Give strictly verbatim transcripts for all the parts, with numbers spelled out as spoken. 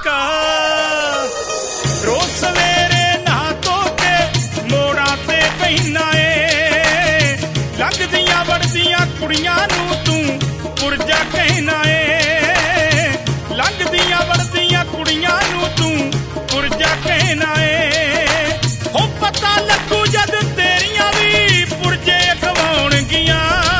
आशिका रोज सवेरे नहा धो के मोड़ा ते बहिना ए लगदियां वड़दियां कुड़ियां नूं तू पुरजा कहना ए लगदियां वड़दियां कुड़ियां नूं तू पुरजा कहना ए हो पता लगू जद तेरियां भी पुरजे खवाउणगियां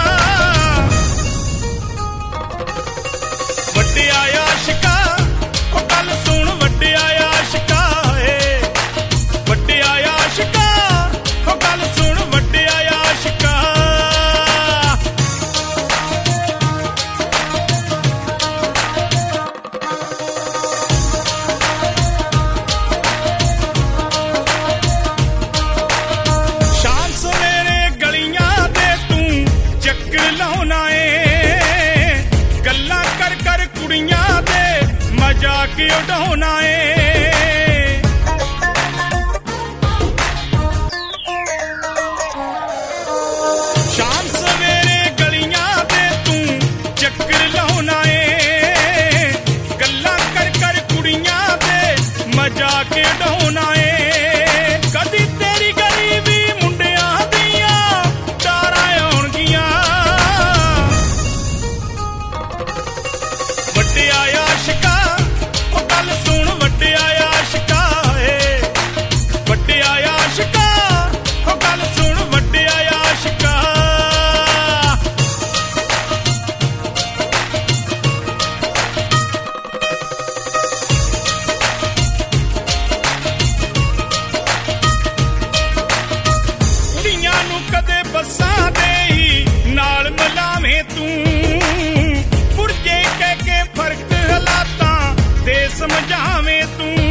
जाके उड़ाना है शाम सवेरे गलियां दे तू चक्कर लाना है गल्ला कर कर कुड़ियां दे मजा के उड़ाना है कदी तेरी गली भी मुंडियां दियां तारा आउणगियां वड्डे आया आशिका बसां दे ही नाल मिलावें तू पुरजे कह के फर्क हालातां ते समझावें तू